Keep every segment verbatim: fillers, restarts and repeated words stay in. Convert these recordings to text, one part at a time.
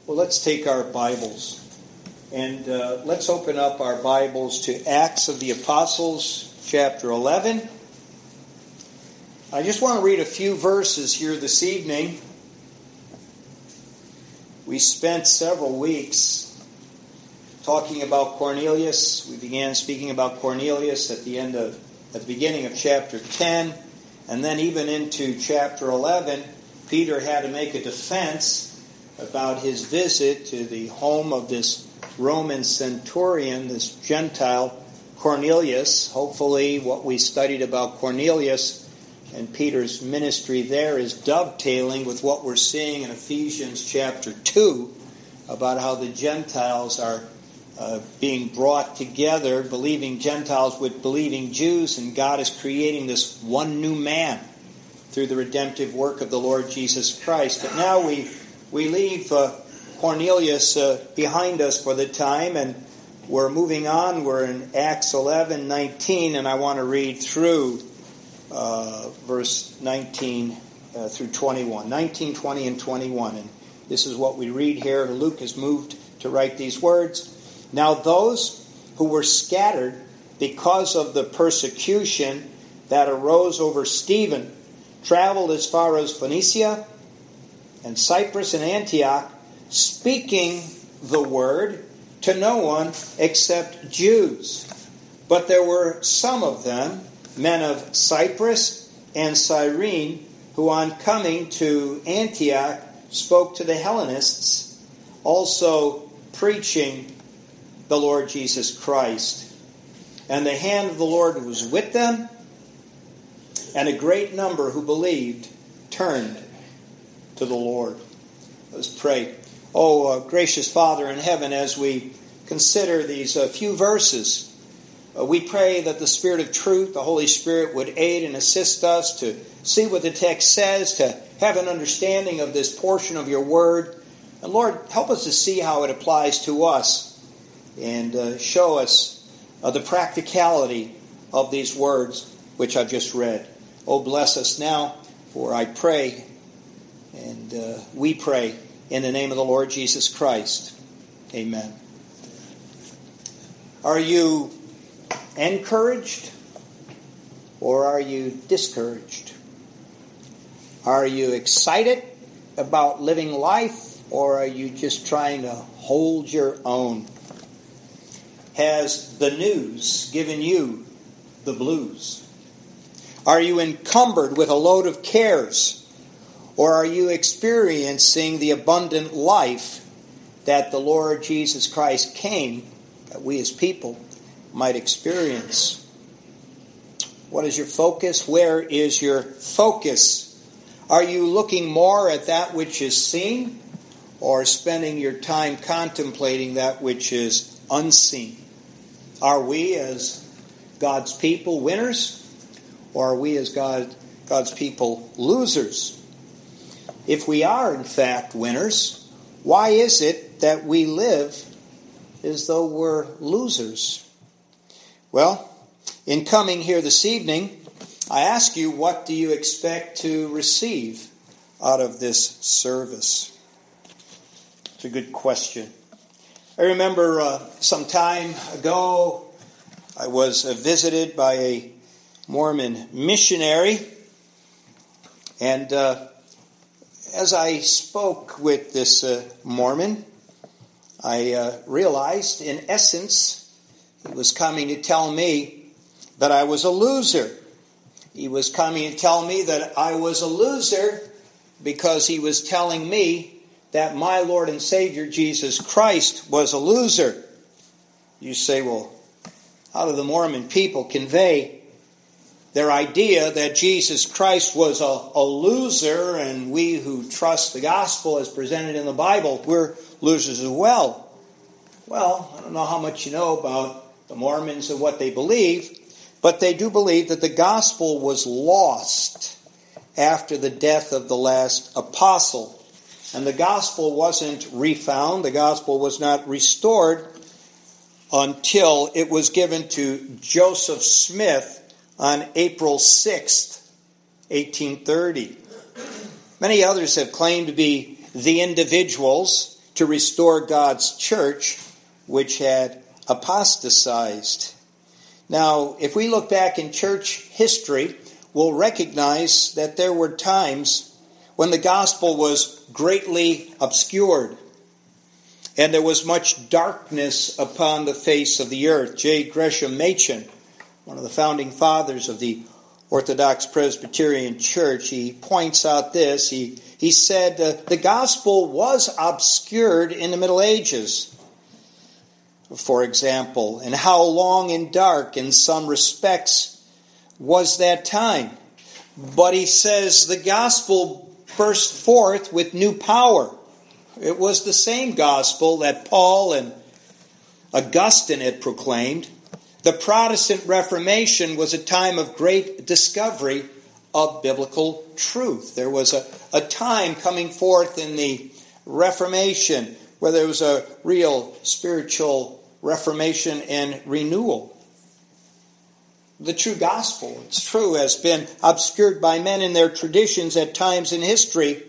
Well, let's take our Bibles and uh, let's open up our Bibles to Acts of the Apostles, chapter eleven. I just want to read a few verses here this evening. We spent several weeks talking about Cornelius. We began speaking about Cornelius at the end of, at the beginning of chapter ten, and then even into chapter eleven, Peter had to make a defense about his visit to the home of this Roman centurion, this Gentile Cornelius. Hopefully what we studied about Cornelius and Peter's ministry there is dovetailing with what we're seeing in Ephesians chapter two about how the Gentiles are uh, being brought together, believing Gentiles with believing Jews, and God is creating this one new man through the redemptive work of the Lord Jesus Christ. But now we We leave uh, Cornelius uh, behind us for the time, and we're moving on. We're in Acts eleven nineteen, and I want to read through uh, verse nineteen uh, through twenty-one. nineteen, twenty, and twenty-one. And this is what we read here. Luke has moved to write these words. Now those who were scattered because of the persecution that arose over Stephen traveled as far as Phoenicia and Cyprus and Antioch, speaking the word to no one except Jews. But there were some of them, men of Cyprus and Cyrene, who on coming to Antioch spoke to the Hellenists, also preaching the Lord Jesus Christ. And the hand of the Lord was with them, and a great number who believed turned to the Lord. Let's pray. Oh, uh, gracious Father in heaven, as we consider these uh, few verses, uh, we pray that the Spirit of truth, the Holy Spirit, would aid and assist us to see what the text says, to have an understanding of this portion of your word. And Lord, help us to see how it applies to us, and uh, show us uh, the practicality of these words which I've just read. Oh, bless us now, for I pray And uh, we pray in the name of the Lord Jesus Christ. Amen. Are you encouraged or are you discouraged? Are you excited about living life or are you just trying to hold your own? Has the news given you the blues? Are you encumbered with a load of cares? Or are you experiencing the abundant life that the Lord Jesus Christ came that we as people might experience? What is your focus? Where is your focus? Are you looking more at that which is seen, or spending your time contemplating that which is unseen? Are we as God's people winners, or are we as God, God's people losers? If we are, in fact, winners, why is it that we live as though we're losers? Well, in coming here this evening, I ask you, what do you expect to receive out of this service? It's a good question. I remember uh, some time ago, I was uh, visited by a Mormon missionary, and uh, as I spoke with this uh, Mormon, I uh, realized, in essence, he was coming to tell me that I was a loser. He was coming to tell me that I was a loser because he was telling me that my Lord and Savior, Jesus Christ, was a loser. You say, well, how do the Mormon people convey their idea that Jesus Christ was a, a loser, and we who trust the gospel as presented in the Bible, we're losers as well? Well, I don't know how much you know about the Mormons and what they believe, but they do believe that the gospel was lost after the death of the last apostle. And the gospel wasn't refound, the gospel was not restored until it was given to Joseph Smith on April sixth, eighteen thirty. Many others have claimed to be the individuals to restore God's church, which had apostatized. Now, if we look back in church history, we'll recognize that there were times when the gospel was greatly obscured, and there was much darkness upon the face of the earth. J. Gresham Machen, one of the founding fathers of the Orthodox Presbyterian Church, he points out this. He, he said, uh, the gospel was obscured in the Middle Ages, for example, and how long and dark in some respects was that time. But he says the gospel burst forth with new power. It was the same gospel that Paul and Augustine had proclaimed. The Protestant Reformation was a time of great discovery of biblical truth. There was a, a time coming forth in the Reformation where there was a real spiritual reformation and renewal. The true gospel, it's true, has been obscured by men in their traditions at times in history,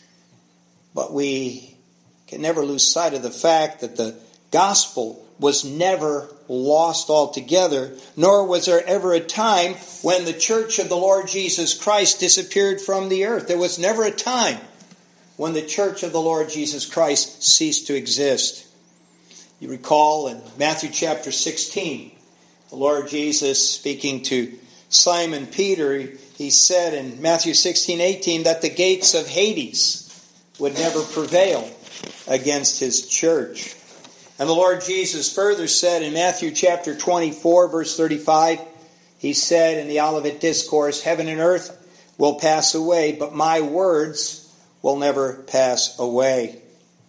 but we can never lose sight of the fact that the gospel was never lost altogether, nor was there ever a time when the church of the Lord Jesus Christ disappeared from the earth. There was never a time when the church of the Lord Jesus Christ ceased to exist. You recall in Matthew chapter sixteen, the Lord Jesus speaking to Simon Peter, he said in Matthew sixteen eighteen that the gates of Hades would never prevail against his church. And the Lord Jesus further said in Matthew chapter twenty-four, verse thirty-five, he said in the Olivet Discourse, heaven and earth will pass away, but my words will never pass away.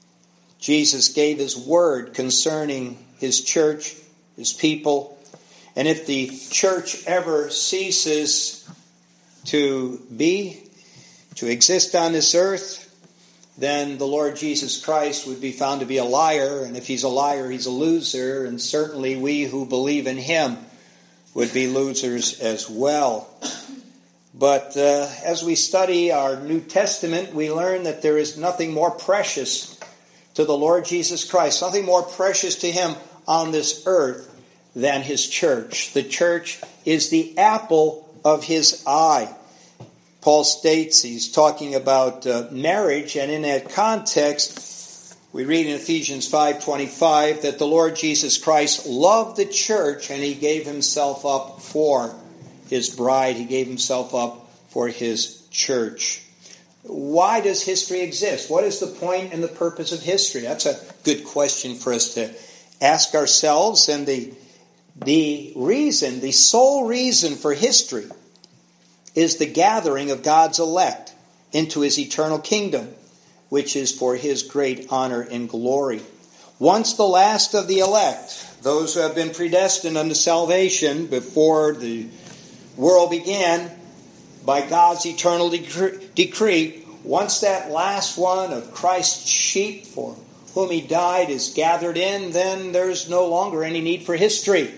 Jesus gave his word concerning his church, his people. And if the church ever ceases to be, to exist on this earth, then the Lord Jesus Christ would be found to be a liar. And if he's a liar, he's a loser. And certainly we who believe in him would be losers as well. But uh, as we study our New Testament, we learn that there is nothing more precious to the Lord Jesus Christ, nothing more precious to him on this earth than his church. The church is the apple of his eye. Paul states, he's talking about uh, marriage, and in that context, we read in Ephesians five twenty-five that the Lord Jesus Christ loved the church and he gave himself up for his bride. He gave himself up for his church. Why does history exist? What is the point and the purpose of history? That's a good question for us to ask ourselves. And the, the reason, the sole reason for history is the gathering of God's elect into his eternal kingdom, which is for his great honor and glory. Once the last of the elect, those who have been predestined unto salvation before the world began, by God's eternal decree, once that last one of Christ's sheep for whom he died is gathered in, then there's no longer any need for history.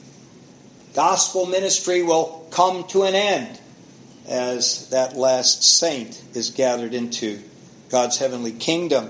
Gospel ministry will come to an end as that last saint is gathered into God's heavenly kingdom.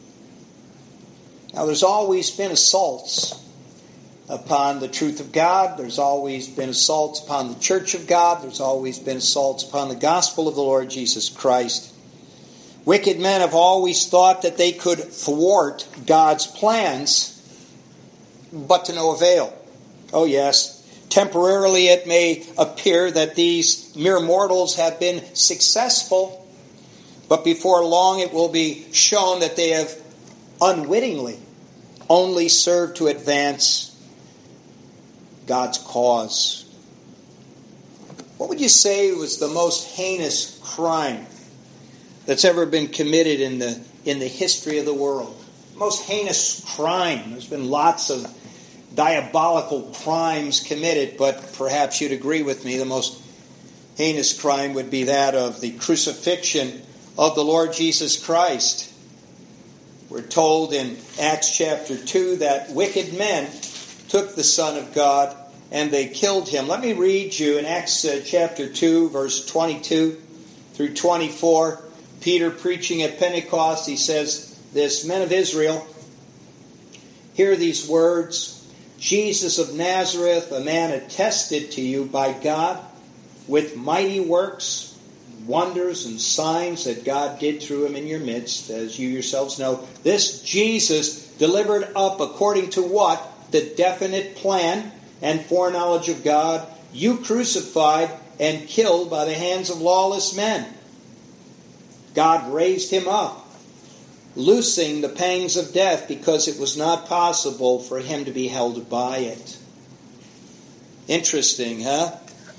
Now, there's always been assaults upon the truth of God. There's always been assaults upon the church of God. There's always been assaults upon the gospel of the Lord Jesus Christ. Wicked men have always thought that they could thwart God's plans, but to no avail. Oh yes, temporarily it may appear that these mere mortals have been successful, but before long it will be shown that they have unwittingly only served to advance God's cause. What would you say was the most heinous crime that's ever been committed in the in the history of the world? Most heinous crime. There's been lots of diabolical crimes committed, but perhaps you'd agree with me the most heinous crime would be that of the crucifixion of the Lord Jesus Christ. We're told in Acts chapter two that wicked men took the Son of God and they killed him. Let me read you in Acts uh, chapter two, verse twenty-two through twenty-four. Peter preaching at Pentecost, he says, this, men of Israel, hear these words. Jesus of Nazareth, a man attested to you by God with mighty works, wonders, and signs that God did through him in your midst, as you yourselves know. This Jesus delivered up according to what? The definite plan and foreknowledge of God, you crucified and killed by the hands of lawless men. God raised him up, loosing the pangs of death, because it was not possible for him to be held by it. Interesting, huh?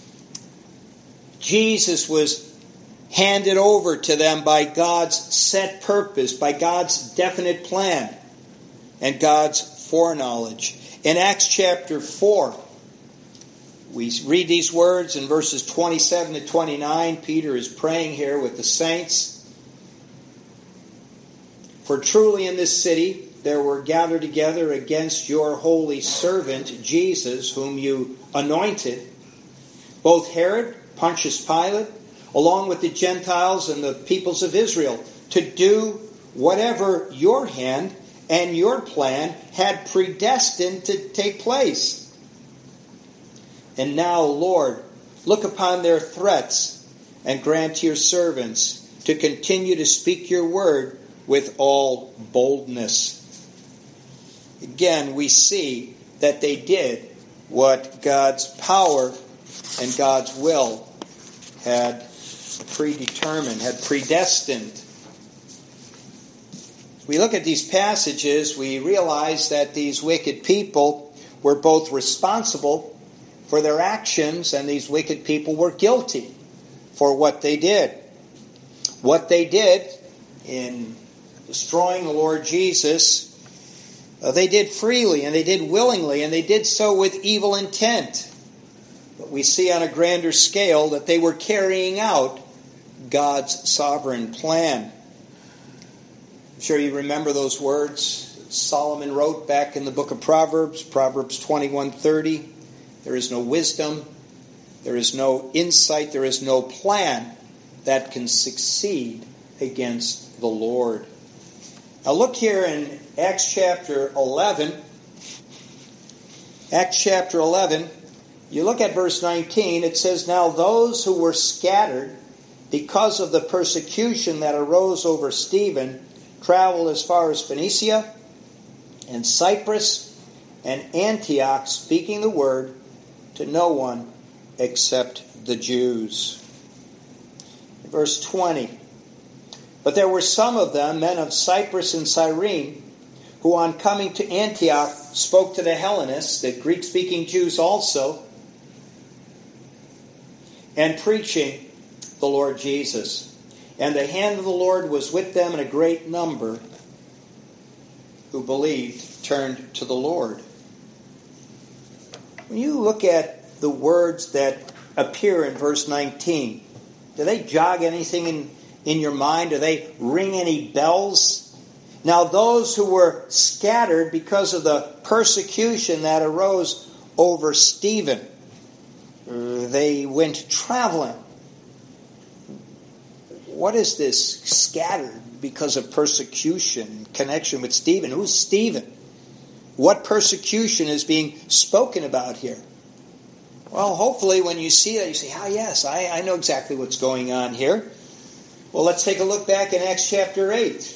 Jesus was handed over to them by God's set purpose, by God's definite plan, and God's foreknowledge. In Acts chapter four, we read these words in verses twenty-seven to twenty-nine. Peter is praying here with the saints. For truly in this city there were gathered together against your holy servant Jesus, whom you anointed, both Herod, Pontius Pilate, along with the Gentiles and the peoples of Israel, to do whatever your hand and your plan had predestined to take place. And now, Lord, look upon their threats and grant to your servants to continue to speak your word with all boldness. Again, we see that they did what God's power and God's will had predetermined, had predestined. We look at these passages, we realize that these wicked people were both responsible for their actions, and these wicked people were guilty for what they did. What they did in destroying the Lord Jesus, uh, they did freely and they did willingly, and they did so with evil intent. But we see on a grander scale that they were carrying out God's sovereign plan. I'm sure you remember those words Solomon wrote back in the book of Proverbs, Proverbs twenty-one thirty. There is no wisdom, there is no insight, there is no plan that can succeed against the Lord. Now look here in Acts chapter eleven. Acts chapter eleven, you look at verse nineteen, it says, Now those who were scattered because of the persecution that arose over Stephen traveled as far as Phoenicia and Cyprus and Antioch, speaking the word to no one except the Jews. Verse twenty, But there were some of them, men of Cyprus and Cyrene, who on coming to Antioch spoke to the Hellenists, the Greek-speaking Jews also, and preaching the Lord Jesus. And the hand of the Lord was with them, and a great number who believed turned to the Lord. When you look at the words that appear in verse nineteen, do they jog anything in, in your mind? Do they ring any bells? Now those who were scattered because of the persecution that arose over Stephen, they went traveling. What is this scattered because of persecution in connection with Stephen? Who's Stephen? What persecution is being spoken about here? Well, hopefully when you see that, you say, ah, yes, I, I know exactly what's going on here. Well, let's take a look back in Acts chapter eight.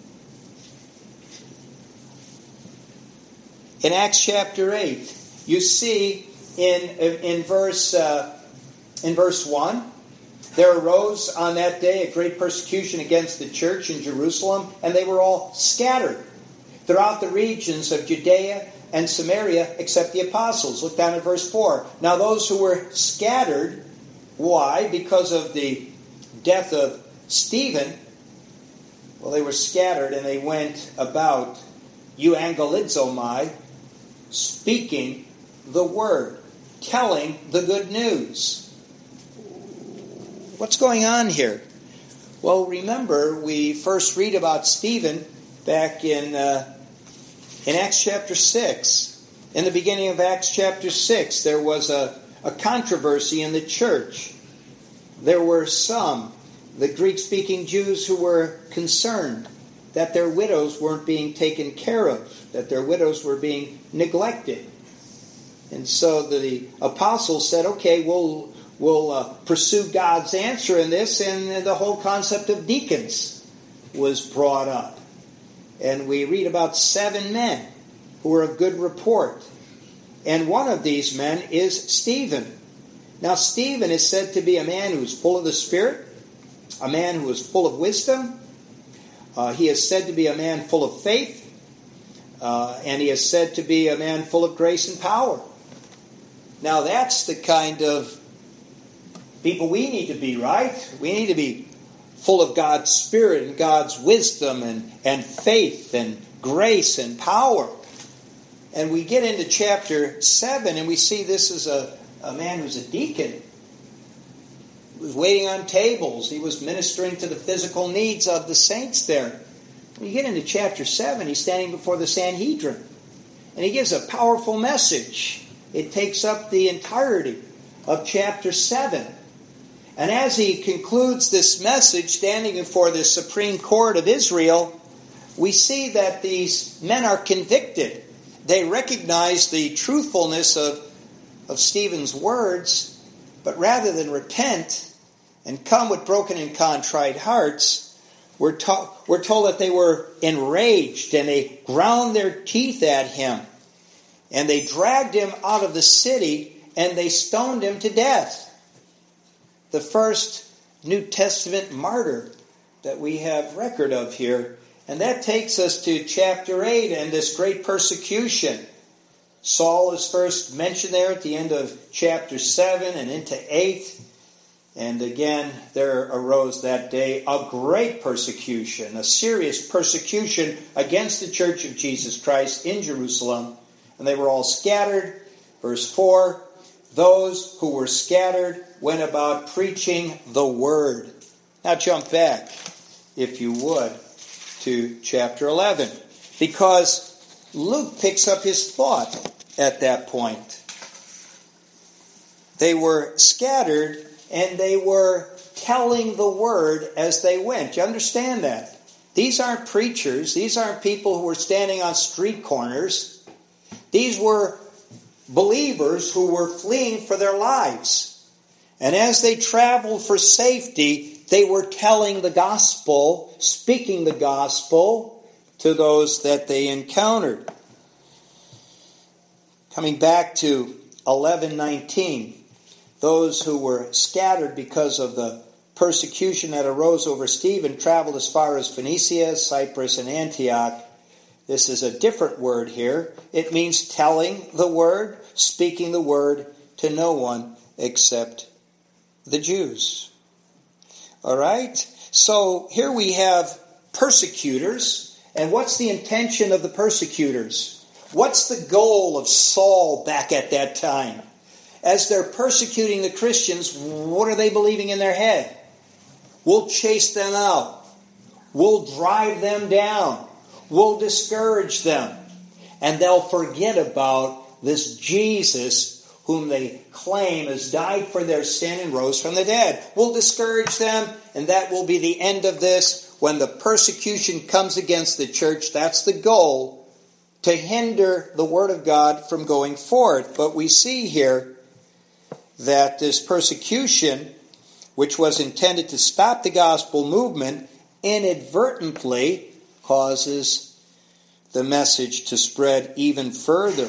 In Acts chapter eight, you see in, in, verse, uh, in verse one, there arose on that day a great persecution against the church in Jerusalem, and they were all scattered throughout the regions of Judea and Samaria, except the apostles. Look down at verse four. Now those who were scattered, why? Because of the death of Stephen. Well, they were scattered and they went about euangelizomai, speaking the word, telling the good news. What's going on here? Well, remember, we first read about Stephen back in uh, in Acts chapter six. In the beginning of Acts chapter six, there was a, a controversy in the church. There were some, the Greek-speaking Jews, who were concerned that their widows weren't being taken care of, that their widows were being neglected. And so the apostles said, okay, we'll, we'll uh, pursue God's answer in this, and the whole concept of deacons was brought up. And we read about seven men who were of good report. And one of these men is Stephen. Now, Stephen is said to be a man who is full of the Spirit, a man who is full of wisdom. Uh, he is said to be a man full of faith, uh, and he is said to be a man full of grace and power. Now, that's the kind of people we need to be, right? We need to be full of God's Spirit and God's wisdom and, and faith and grace and power. And we get into chapter seven, and we see this is a, a man who's a deacon. He was waiting on tables. He was ministering to the physical needs of the saints there. When you get into chapter seven, he's standing before the Sanhedrin. And he gives a powerful message. It takes up the entirety of chapter seven. And as he concludes this message, standing before the Supreme Court of Israel, we see that these men are convicted. They recognize the truthfulness of, of Stephen's words, but rather than repent and come with broken and contrite hearts, we're, to- we're told that they were enraged and they ground their teeth at him. And they dragged him out of the city and they stoned him to death. The first New Testament martyr that we have record of here. And that takes us to chapter eight and this great persecution. Saul is first mentioned there at the end of chapter seven and into eight. And again, there arose that day a great persecution, a serious persecution against the Church of Jesus Christ in Jerusalem. And they were all scattered. Verse four, those who were scattered went about preaching the word. Now jump back, if you would, to chapter eleven. Because Luke picks up his thought at that point. They were scattered and they were telling the word as they went. You understand that? These aren't preachers. These aren't people who were standing on street corners. These were believers who were fleeing for their lives. And as they traveled for safety, they were telling the gospel, speaking the gospel to those that they encountered. Coming back to eleven nineteen, those who were scattered because of the persecution that arose over Stephen traveled as far as Phoenicia, Cyprus, and Antioch. This is a different word here. It means telling the word, speaking the word to no one except the Jews. All right? So here we have persecutors. And what's the intention of the persecutors? What's the goal of Saul back at that time? As they're persecuting the Christians, what are they believing in their head? We'll chase them out. We'll drive them down. We'll discourage them. And they'll forget about this Jesus whom they claim has died for their sin and rose from the dead. We'll discourage them, and that will be the end of this. When the persecution comes against the church, that's the goal, to hinder the word of God from going forth. But we see here that this persecution, which was intended to stop the gospel movement, inadvertently causes the message to spread even further.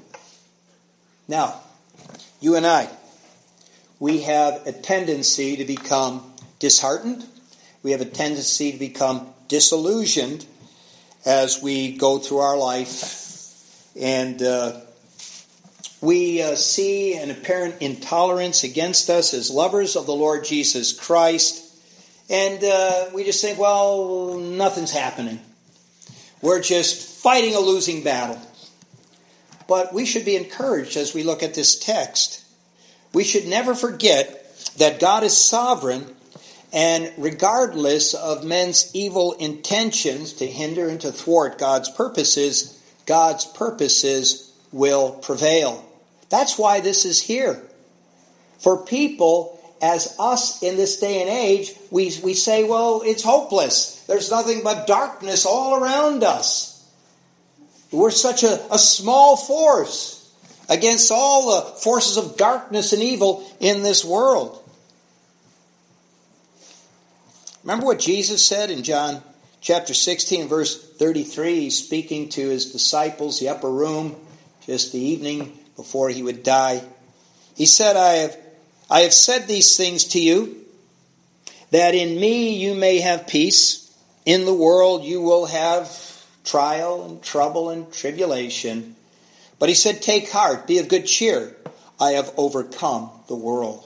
Now, you and I, we have a tendency to become disheartened. We have a tendency to become disillusioned as we go through our life. And uh, we uh, see an apparent intolerance against us as lovers of the Lord Jesus Christ. And uh, we just think, well, nothing's happening. We're just fighting a losing battle. But we should be encouraged as we look at this text. We should never forget that God is sovereign, and regardless of men's evil intentions to hinder and to thwart God's purposes, God's purposes will prevail. That's why this is here. For people as us in this day and age, we, we say, well, it's hopeless. There's nothing but darkness all around us. We're such a, a small force against all the forces of darkness and evil in this world. Remember what Jesus said in John chapter sixteen, verse thirty-three, He's speaking to His disciples, the upper room, just the evening before He would die. He said, I have, I have said these things to you, that in me you may have peace. In the world you will have trial and trouble and tribulation. But He said, take heart, be of good cheer. I have overcome the world.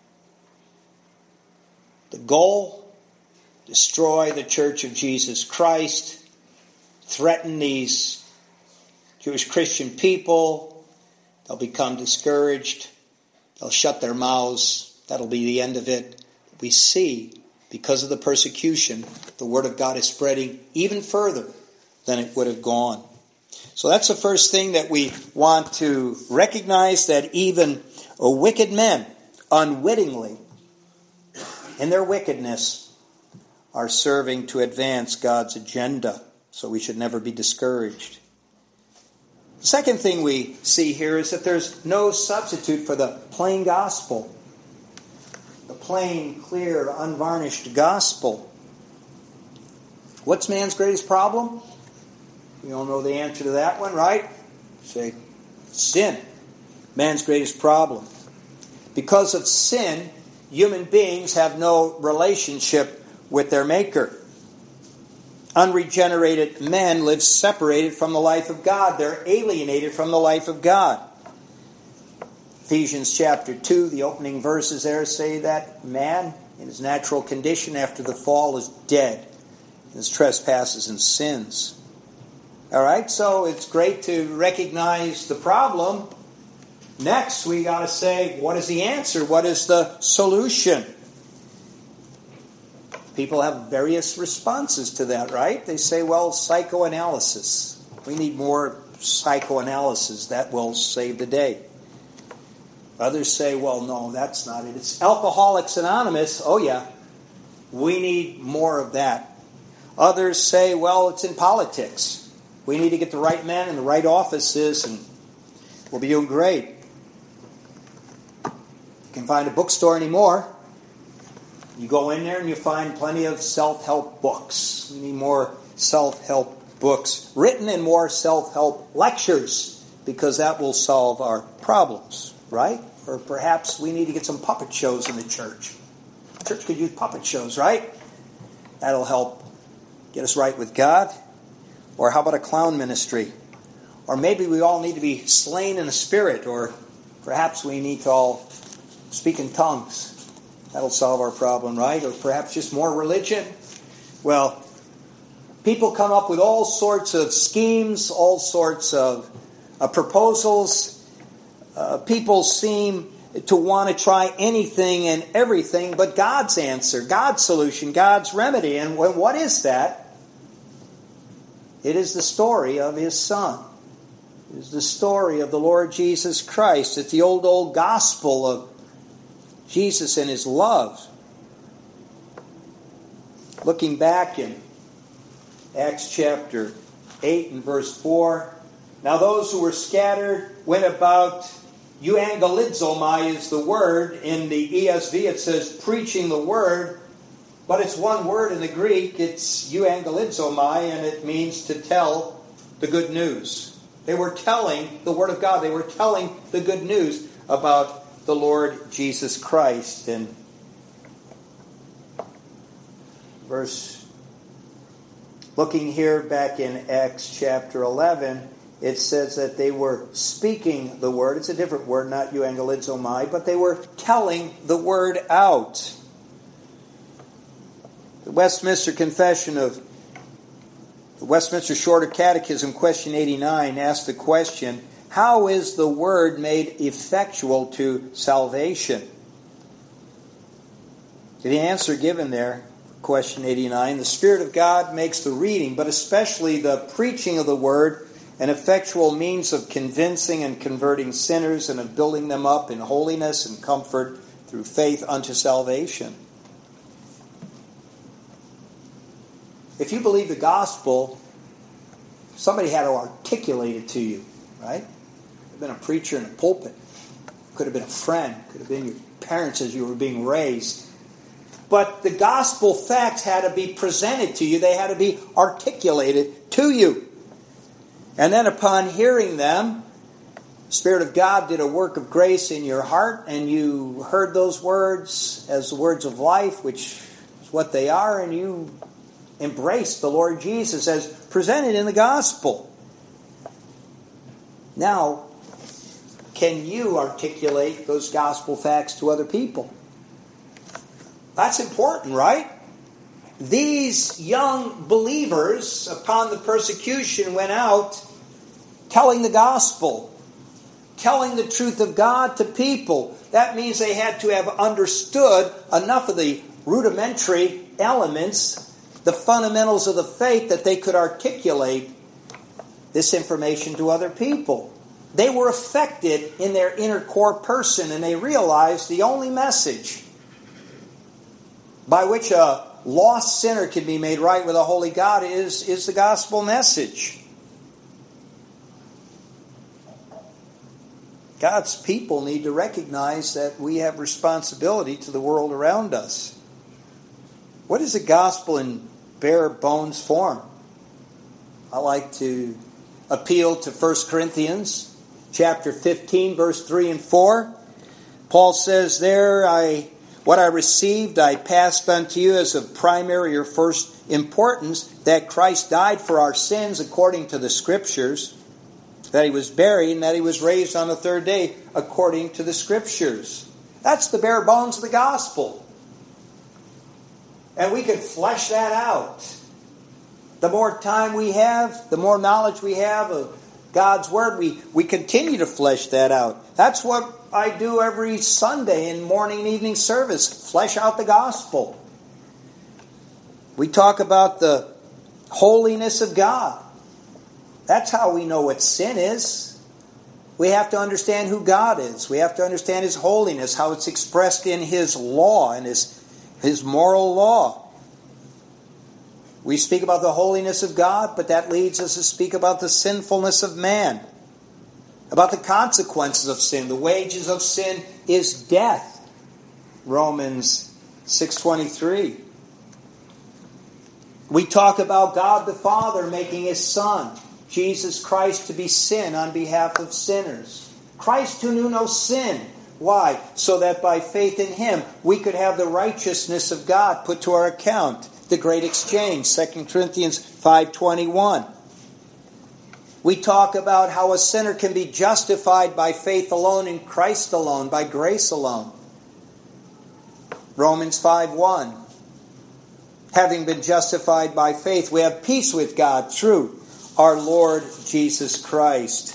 The goal, destroy the Church of Jesus Christ, threaten these Jewish Christian people. They'll become discouraged. They'll shut their mouths. That'll be the end of it. We see, because of the persecution, the Word of God is spreading even further than it would have gone. So that's the first thing that we want to recognize, that even wicked men, unwittingly, in their wickedness, are serving to advance God's agenda. So we should never be discouraged. The second thing we see here is that there's no substitute for the plain gospel. The plain, clear, unvarnished gospel. What's man's greatest problem? We all know the answer to that one, right? Say, sin. Man's greatest problem. Because of sin, human beings have no relationship with their Maker. Unregenerated men live separated from the life of God. They're alienated from the life of God. Ephesians chapter two, the opening verses there say that man in his natural condition after the fall is dead in his trespasses and sins. All right, so it's great to recognize the problem. Next, we got to say, what is the answer? What is the solution? People have various responses to that, right? They say, well, psychoanalysis. We need more psychoanalysis. That will save the day. Others say, well, no, that's not it. It's Alcoholics Anonymous. Oh, yeah. We need more of that. Others say, well, it's in politics. We need to get the right men in the right offices and we'll be doing great. You can find a bookstore anymore. You go in there and you find plenty of self-help books. We need more self-help books written and more self-help lectures, because that will solve our problems, right? Or perhaps we need to get some puppet shows in the church. The church could use puppet shows, right? That'll help get us right with God. Or how about a clown ministry? Or maybe we all need to be slain in the spirit, or perhaps we need to all speak in tongues. That'll solve our problem, right? Or perhaps just more religion. Well, people come up with all sorts of schemes, all sorts of uh, proposals. Uh, people seem to want to try anything and everything but God's answer, God's solution, God's remedy. And what is that? It is the story of His Son. It is the story of the Lord Jesus Christ. It's the old, old gospel of Jesus and His love. Looking back in Acts chapter eight and verse four. Now those who were scattered went about, euangelizomai is the word. In the E S V it says preaching the word. But it's one word in the Greek. It's euangelizomai, and it means to tell the good news. They were telling the Word of God. They were telling the good news about the Lord Jesus Christ. And verse, looking here back in Acts chapter eleven, it says that they were speaking the word. It's a different word, not euangelizomai, but they were telling the word out. The Westminster Confession of the Westminster Shorter Catechism, question eighty-nine, asks the question, how is the word made effectual to salvation? The answer given there, question eighty-nine, the Spirit of God makes the reading, but especially the preaching of the word, an effectual means of convincing and converting sinners and of building them up in holiness and comfort through faith unto salvation. If you believe the gospel, somebody had to articulate it to you, right? Could have been a preacher in a pulpit. Could have been a friend. Could have been your parents as you were being raised. But the gospel facts had to be presented to you. They had to be articulated to you. And then upon hearing them, the Spirit of God did a work of grace in your heart, and you heard those words as the words of life, which is what they are, and you embraced the Lord Jesus as presented in the gospel. Now, can you articulate those gospel facts to other people? That's important, right? These young believers, upon the persecution, went out telling the gospel, telling the truth of God to people. That means they had to have understood enough of the rudimentary elements, the fundamentals of the faith, that they could articulate this information to other people. They were affected in their inner core person, and they realized the only message by which a lost sinner can be made right with a holy God is, is the gospel message. God's people need to recognize that we have responsibility to the world around us. What is the gospel in bare bones form? I like to appeal to First Corinthians chapter fifteen, verse three and four. Paul says there, I what I received I passed unto you as of primary or first importance, that Christ died for our sins according to the Scriptures, that He was buried, and that He was raised on the third day according to the Scriptures. That's the bare bones of the gospel. And we could flesh that out. The more time we have, the more knowledge we have of God's Word, we, we continue to flesh that out. That's what I do every Sunday in morning and evening service. Flesh out the gospel. We talk about the holiness of God. That's how we know what sin is. We have to understand who God is. We have to understand His holiness, how it's expressed in His law and His, His moral law. We speak about the holiness of God, but that leads us to speak about the sinfulness of man, about the consequences of sin. The wages of sin is death. Romans six twenty-three. We talk about God the Father making His Son, Jesus Christ, to be sin on behalf of sinners. Christ who knew no sin. Why? So that by faith in Him we could have the righteousness of God put to our account. The great exchange, Second Corinthians five twenty-one. We talk about how a sinner can be justified by faith alone in Christ alone, by grace alone. Romans five one. Having been justified by faith, we have peace with God through our Lord Jesus Christ.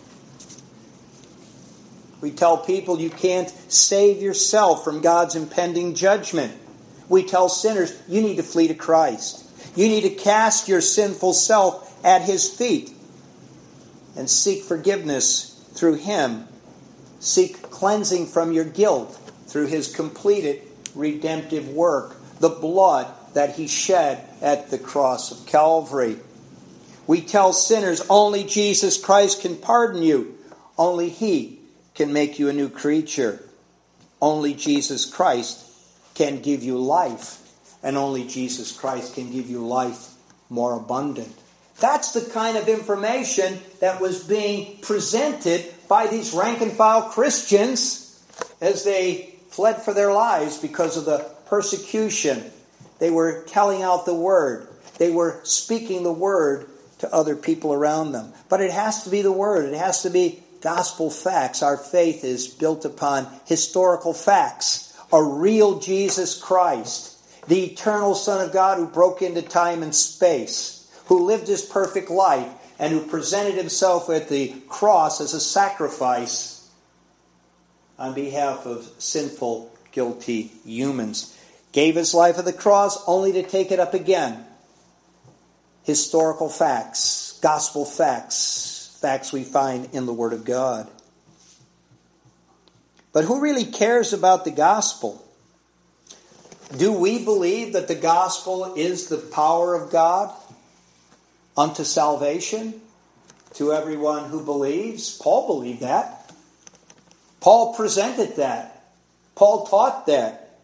We tell people you can't save yourself from God's impending judgment. We tell sinners, you need to flee to Christ. You need to cast your sinful self at His feet and seek forgiveness through Him. Seek cleansing from your guilt through His completed redemptive work, the blood that He shed at the cross of Calvary. We tell sinners, only Jesus Christ can pardon you. Only He can make you a new creature. Only Jesus Christ can give you life, and only Jesus Christ can give you life more abundant. That's the kind of information that was being presented by these rank and file Christians as they fled for their lives because of the persecution. They were telling out the Word. They were speaking the Word to other people around them. But it has to be the Word. It has to be gospel facts. Our faith is built upon historical facts. A real Jesus Christ, the eternal Son of God who broke into time and space, who lived His perfect life, and who presented Himself at the cross as a sacrifice on behalf of sinful, guilty humans. Gave His life at the cross only to take it up again. Historical facts, gospel facts, facts we find in the Word of God. But who really cares about the gospel? Do we believe that the gospel is the power of God unto salvation to everyone who believes? Paul believed that. Paul presented that. Paul taught that.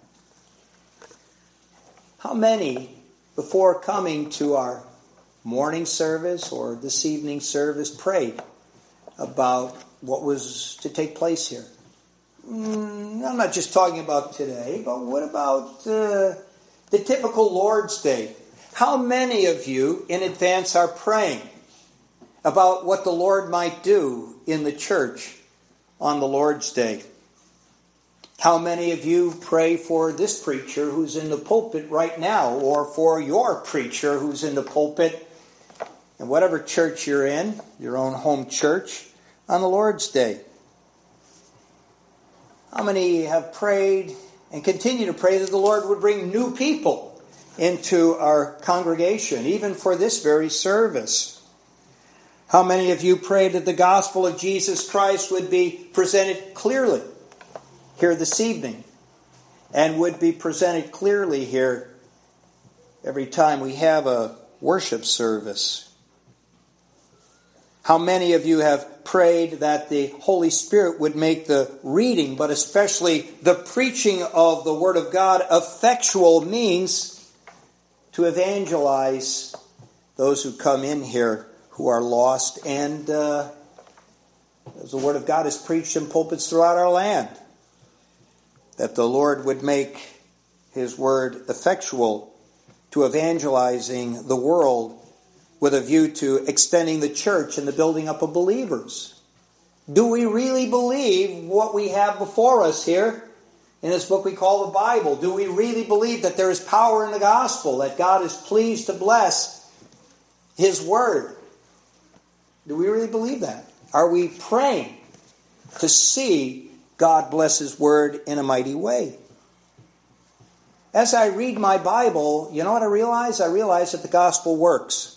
How many, before coming to our morning service or this evening service, prayed about what was to take place here? Mm, I'm not just talking about today, but what about uh, the typical Lord's Day? How many of you in advance are praying about what the Lord might do in the church on the Lord's Day? How many of you pray for this preacher who's in the pulpit right now, or for your preacher who's in the pulpit in whatever church you're in, your own home church, on the Lord's Day? How many have prayed and continue to pray that the Lord would bring new people into our congregation, even for this very service? How many of you prayed that the gospel of Jesus Christ would be presented clearly here this evening, and would be presented clearly here every time we have a worship service? How many of you have prayed that the Holy Spirit would make the reading, but especially the preaching of the Word of God, effectual means to evangelize those who come in here who are lost, and uh, as the Word of God is preached in pulpits throughout our land, that the Lord would make His Word effectual to evangelizing the world with a view to extending the church and the building up of believers? Do we really believe what we have before us here in this book we call the Bible? Do we really believe that there is power in the gospel, that God is pleased to bless His Word? Do we really believe that? Are we praying to see God bless His Word in a mighty way? As I read my Bible, you know what I realize? I realize that the gospel works.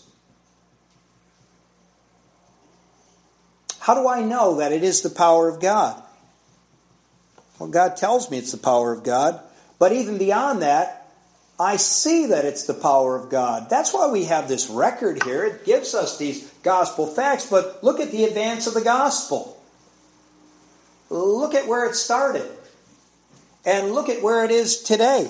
How do I know that it is the power of God? Well, God tells me it's the power of God. But even beyond that, I see that it's the power of God. That's why we have this record here. It gives us these gospel facts. But look at the advance of the gospel. Look at where it started. And look at where it is today.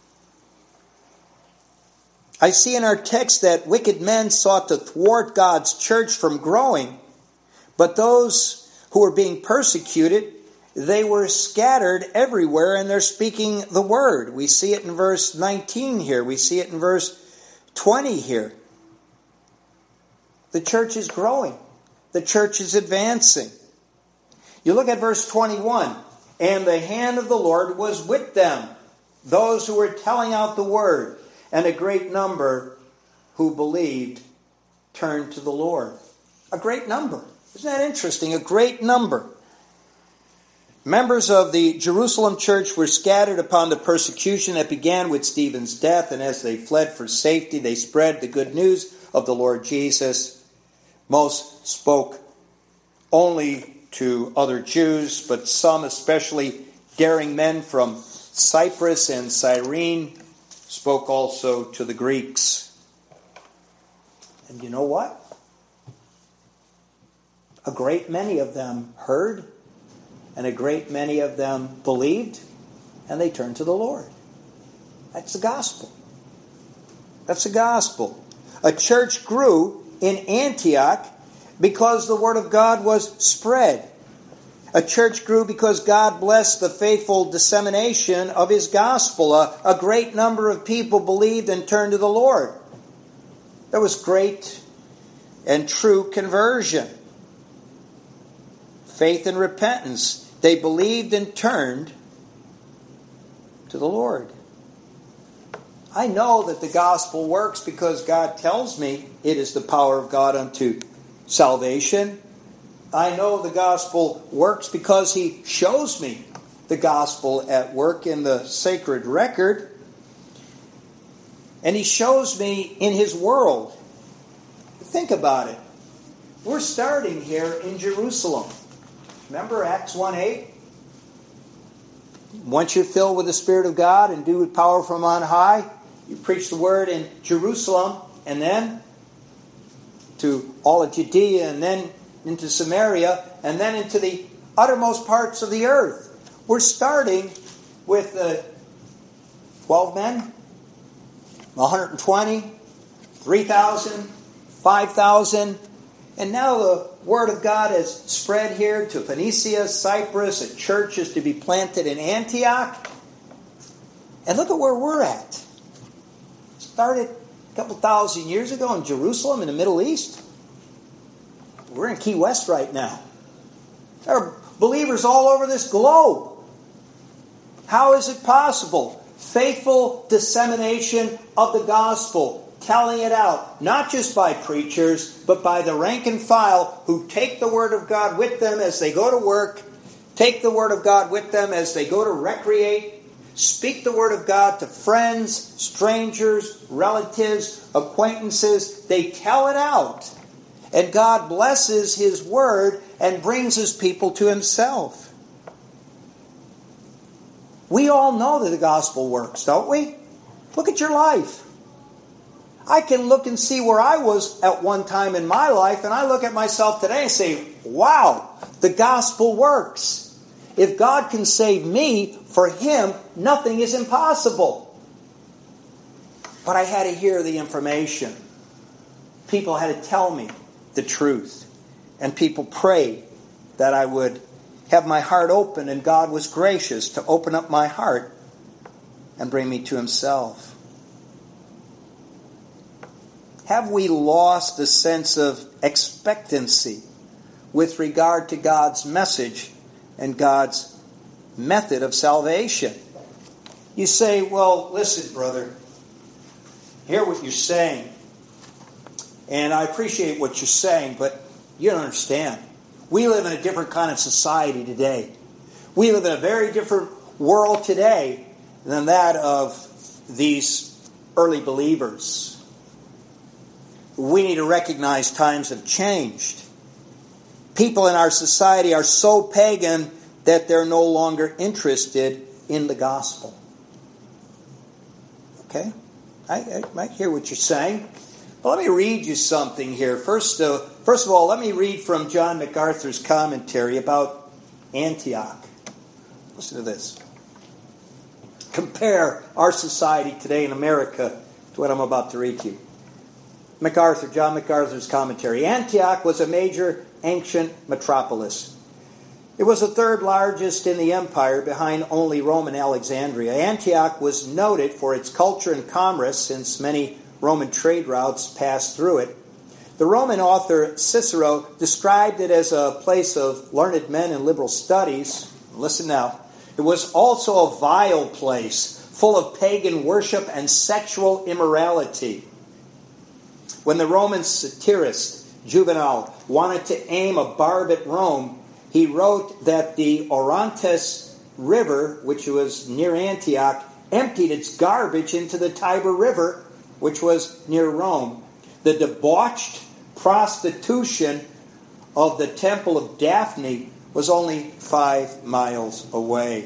I see in our text that wicked men sought to thwart God's church from growing. But those who were being persecuted, they were scattered everywhere, and they're speaking the word. We see it in verse nineteen here. We see it in verse twenty here. The church is growing. The church is advancing. You look at verse twenty-one. And the hand of the Lord was with them, those who were telling out the word. And a great number who believed turned to the Lord. A great number. Isn't that interesting? A great number. Members of the Jerusalem church were scattered upon the persecution that began with Stephen's death, and as they fled for safety, they spread the good news of the Lord Jesus. Most spoke only to other Jews, but some, especially daring men from Cyprus and Cyrene, spoke also to the Greeks. And you know what? A great many of them heard, and a great many of them believed, and they turned to the Lord. That's the gospel. That's the gospel. A church grew in Antioch because the word of God was spread. A church grew because God blessed the faithful dissemination of His gospel. A, a great number of people believed and turned to the Lord. There was great and true conversion. Faith and repentance. They believed and turned to the Lord. I know that the gospel works because God tells me it is the power of God unto salvation. I know the gospel works because He shows me the gospel at work in the sacred record. And He shows me in His world. Think about it. We're starting here in Jerusalem. Remember Acts one eight? once you're filled with the Spirit of God and do with power from on high, you preach the word in Jerusalem, and then to all of Judea, and then into Samaria, and then into the uttermost parts of the earth. We're starting with uh, twelve men, one hundred twenty, three thousand, five thousand, and now the Word of God has spread here to Phoenicia, Cyprus, a church is to be planted in Antioch. And look at where we're at. Started a couple thousand years ago in Jerusalem in the Middle East. We're in Key West right now. There are believers all over this globe. How is it possible? Faithful dissemination of the gospel, telling it out, not just by preachers, but by the rank and file who take the Word of God with them as they go to work, take the Word of God with them as they go to recreate, speak the Word of God to friends, strangers, relatives, acquaintances. They tell it out. And God blesses His Word and brings His people to Himself. We all know that the gospel works, don't we? Look at your life. I can look and see where I was at one time in my life, and I look at myself today and say, wow, the gospel works. If God can save me, for Him, nothing is impossible. But I had to hear the information. People had to tell me the truth. And people prayed that I would have my heart open, and God was gracious to open up my heart and bring me to Himself. Have we lost the sense of expectancy with regard to God's message and God's method of salvation? You say, well, listen, brother, hear what you're saying. And I appreciate what you're saying, but you don't understand. We live in a different kind of society today. We live in a very different world today than that of these early believers. We need to recognize times have changed. People in our society are so pagan that they're no longer interested in the gospel. Okay? I, I, I hear what you're saying. Well, let me read you something here. First, uh, first of all, let me read from John MacArthur's commentary about Antioch. Listen to this. Compare our society today in America to what I'm about to read to you. MacArthur, John MacArthur's commentary. Antioch was a major ancient metropolis. It was the third largest in the empire, behind only Rome and Alexandria. Antioch was noted for its culture and commerce, since many Roman trade routes passed through it. The Roman author Cicero described it as a place of learned men and liberal studies. Listen now. It was also a vile place, full of pagan worship and sexual immorality. When the Roman satirist Juvenal wanted to aim a barb at Rome, he wrote that the Orontes River, which was near Antioch, emptied its garbage into the Tiber River, which was near Rome. The debauched prostitution of the Temple of Daphne was only five miles away.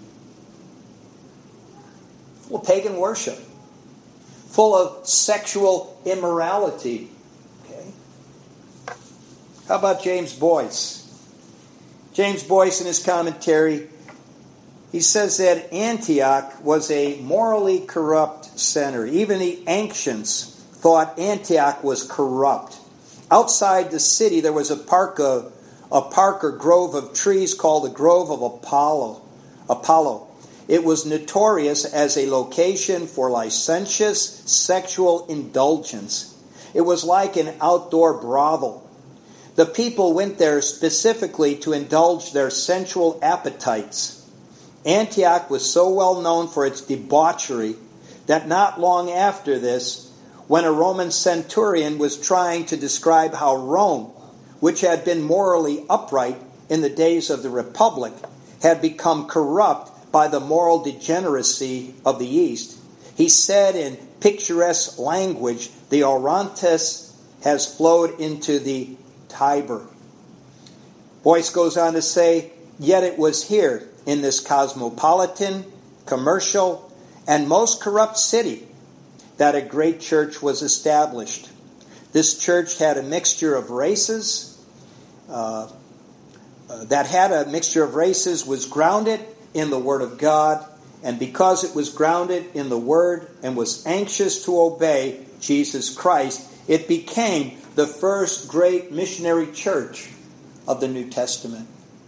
Full of pagan worship. Full of sexual immorality. Okay. How about James Boyce? James Boyce, in his commentary, he says that Antioch was a morally corrupt center. Even the ancients thought Antioch was corrupt. Outside the city, there was a park, of, a park or grove of trees called the Grove of Apollo. Apollo. It was notorious as a location for licentious sexual indulgence. It was like an outdoor brothel. The people went there specifically to indulge their sensual appetites. Antioch was so well known for its debauchery that not long after this, when a Roman centurion was trying to describe how Rome, which had been morally upright in the days of the Republic, had become corrupt by the moral degeneracy of the East, he said in picturesque language, the Orontes has flowed into the Tiber. Boyce goes on to say, yet it was here in this cosmopolitan, commercial, and most corrupt city that a great church was established. This church had a mixture of races, uh, uh, that had a mixture of races, was grounded in the Word of God, and because it was grounded in the Word and was anxious to obey Jesus Christ, it became the first great missionary church of the New Testament.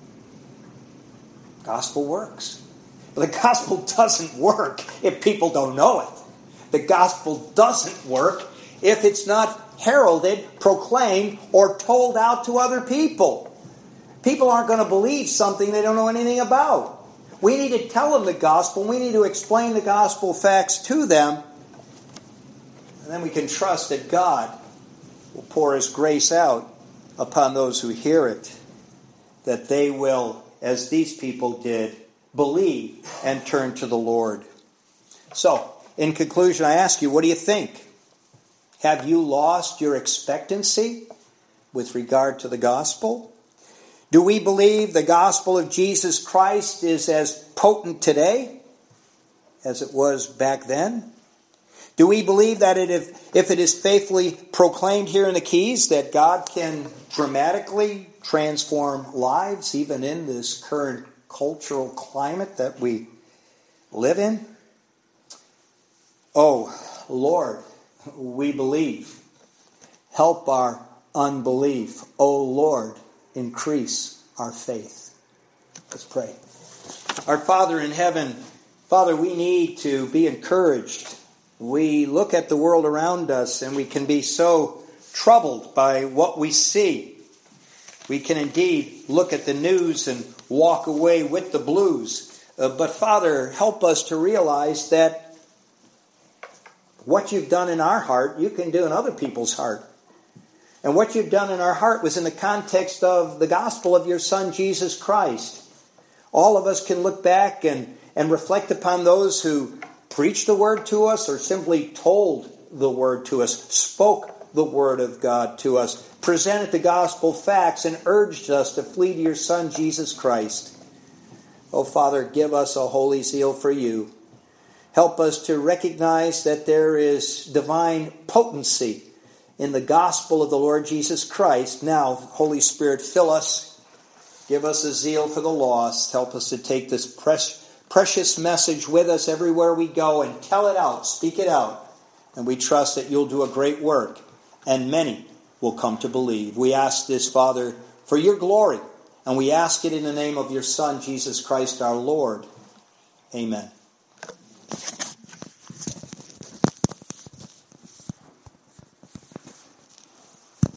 Gospel works. But the gospel doesn't work if people don't know it. The gospel doesn't work if it's not heralded, proclaimed, or told out to other people. People aren't going to believe something they don't know anything about. We need to tell them the gospel. We need to explain the gospel facts to them. And then we can trust that God will pour His grace out upon those who hear it. That they will, as these people did, believe and turn to the Lord. So, in conclusion, I ask you, what do you think? Have you lost your expectancy with regard to the gospel? Do we believe the gospel of Jesus Christ is as potent today as it was back then? Do we believe that it, if, if it is faithfully proclaimed here in the Keys, that God can dramatically transform lives, even in this current cultural climate that we live in? Oh, Lord, we believe. Help our unbelief. Oh, Lord, increase our faith. Let's pray. Our Father in heaven, Father, we need to be encouraged. We look at the world around us and we can be so troubled by what we see. We can indeed look at the news and walk away with the blues. Uh, but Father, help us to realize that what you've done in our heart, you can do in other people's heart. And what you've done in our heart was in the context of the gospel of your Son, Jesus Christ. All of us can look back and, and reflect upon those who preached the word to us or simply told the word to us, spoke the word of God to us, presented the gospel facts, and urged us to flee to your Son, Jesus Christ. Oh, Father, give us a holy zeal for you. Help us to recognize that there is divine potency in the gospel of the Lord Jesus Christ. Now, Holy Spirit, fill us. Give us a zeal for the lost. Help us to take this precious message with us everywhere we go and tell it out, speak it out. And we trust that you'll do a great work and many will come to believe. We ask this, Father, for your glory. And we ask it in the name of your Son, Jesus Christ our Lord. Amen.